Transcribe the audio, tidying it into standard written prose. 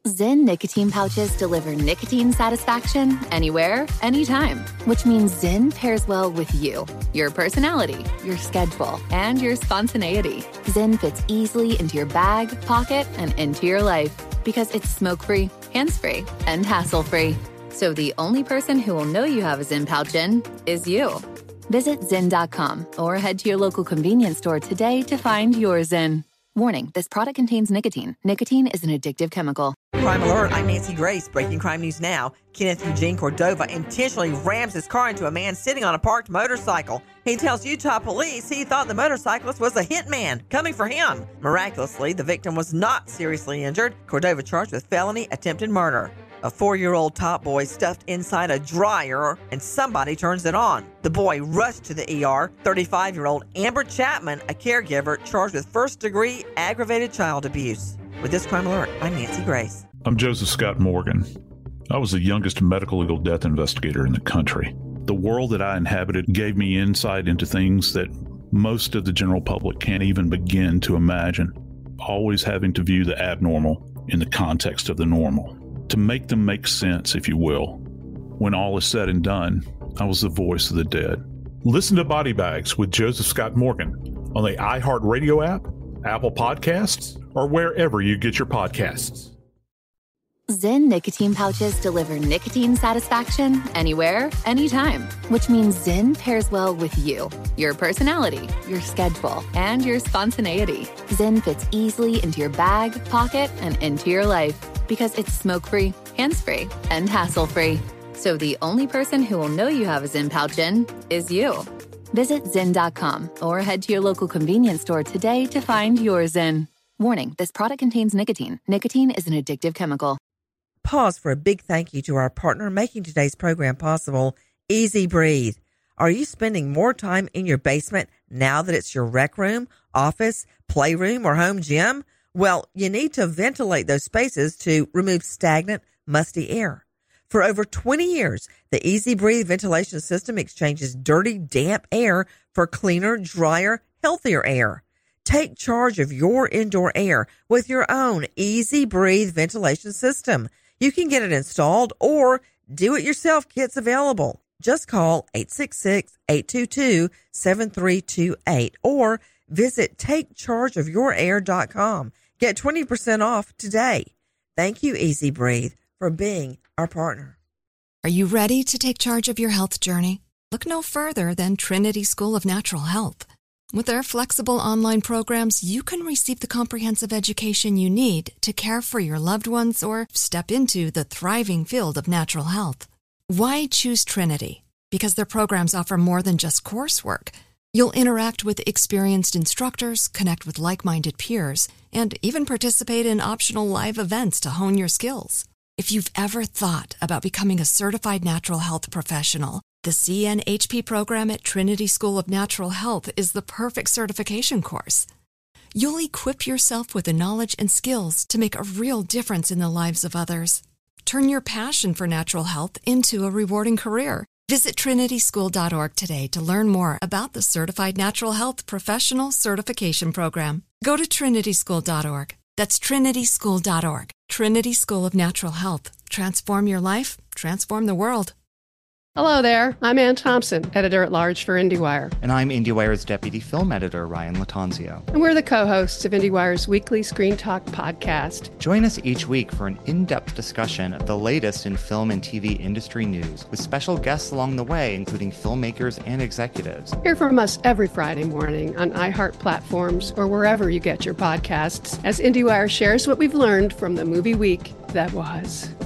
Zyn nicotine pouches deliver nicotine satisfaction anywhere, anytime, which means Zyn pairs well with you, your personality, your schedule, and your spontaneity. Zyn fits easily into your bag, pocket, and into your life because it's smoke-free, hands-free, and hassle-free. So the only person who will know you have a Zyn pouch in is you. Visit Zyn.com or head to your local convenience store today to find your Zyn. Warning, this product contains nicotine. Nicotine is an addictive chemical. Crime Alert, I'm Nancy Grace. Breaking crime news now. Kenneth Eugene Cordova intentionally rams his car into a man sitting on a parked motorcycle. He tells Utah police he thought the motorcyclist was a hitman coming for him. Miraculously, the victim was not seriously injured. Cordova charged with felony attempted murder. A 4-year-old top boy stuffed inside a dryer and somebody turns it on. The boy rushed to the ER. 35-year-old Amber Chapman, a caregiver, charged with first-degree aggravated child abuse. With this Crime Alert, I'm Nancy Grace. I'm Joseph Scott Morgan. I was the youngest medical legal death investigator in the country. The world that I inhabited gave me insight into things that most of the general public can't even begin to imagine. Always having to view the abnormal in the context of the normal, to make them make sense, if you will. When all is said and done, I was the voice of the dead. Listen to Body Bags with Joseph Scott Morgan on the iHeartRadio app, Apple Podcasts, or wherever you get your podcasts. Zyn nicotine pouches deliver nicotine satisfaction anywhere, anytime, which means Zyn pairs well with you, your personality, your schedule, and your spontaneity. Zyn fits easily into your bag, pocket, and into your life because it's smoke-free, hands-free, and hassle-free. So the only person who will know you have a Zyn pouch in is you. Visit Zyn.com or head to your local convenience store today to find your Zyn. Warning, this product contains nicotine. Nicotine is an addictive chemical. Pause for a big thank you to our partner making today's program possible, Easy Breathe. Are you spending more time in your basement now that it's your rec room, office, playroom, or home gym? Well, you need to ventilate those spaces to remove stagnant, musty air. For over 20 years, the Easy Breathe ventilation system exchanges dirty, damp air for cleaner, drier, healthier air. Take charge of your indoor air with your own Easy Breathe ventilation system. You can get it installed or do-it-yourself kits available. Just call 866-822-7328 or visit takechargeofyourair.com. Get 20% off today. Thank you, Easy Breathe, for being our partner. Are you ready to take charge of your health journey? Look no further than Trinity School of Natural Health. With their flexible online programs, you can receive the comprehensive education you need to care for your loved ones or step into the thriving field of natural health. Why choose Trinity? Because their programs offer more than just coursework. You'll interact with experienced instructors, connect with like-minded peers, and even participate in optional live events to hone your skills. If you've ever thought about becoming a certified natural health professional, the CNHP program at Trinity School of Natural Health is the perfect certification course. You'll equip yourself with the knowledge and skills to make a real difference in the lives of others. Turn your passion for natural health into a rewarding career. Visit trinityschool.org today to learn more about the Certified Natural Health Professional Certification Program. Go to trinityschool.org. That's trinityschool.org. Trinity School of Natural Health. Transform your life, transform the world. Hello there. I'm Ann Thompson, editor-at-large for IndieWire. And I'm IndieWire's deputy film editor, Ryan Latanzio. And we're the co-hosts of IndieWire's weekly Screen Talk podcast. Join us each week for an in-depth discussion of the latest in film and TV industry news, with special guests along the way, including filmmakers and executives. Hear from us every Friday morning on iHeart platforms or wherever you get your podcasts, as IndieWire shares what we've learned from the movie week that was.